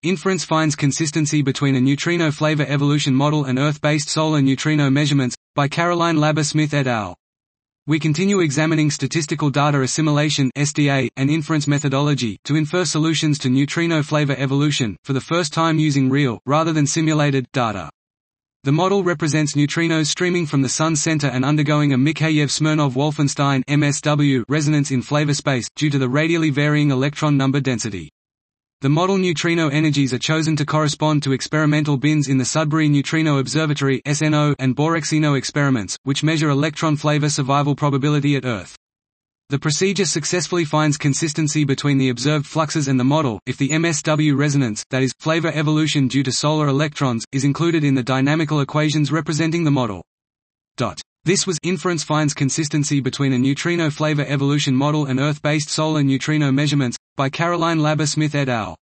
Inference finds consistency between a neutrino flavor evolution model and Earth-based solar neutrino measurements, by Caroline Laber-Smith et al. We continue examining statistical data assimilation (SDA) and inference methodology to infer solutions to neutrino flavor evolution, for the first time using real, rather than simulated, data. The model represents neutrinos streaming from the Sun's center and undergoing a Mikheyev-Smirnov-Wolfenstein (MSW) resonance in flavor space, due to the radially varying electron number density. The model neutrino energies are chosen to correspond to experimental bins in the Sudbury Neutrino Observatory (SNO) and Borexino experiments, which measure electron flavor survival probability at Earth. The procedure successfully finds consistency between the observed fluxes and the model, if the MSW resonance, that is, flavor evolution due to solar electrons, is included in the dynamical equations representing the model. This was Inference finds consistency between a neutrino flavor evolution model and Earth-based solar neutrino measurements, by Caroline Laber-Smith et al.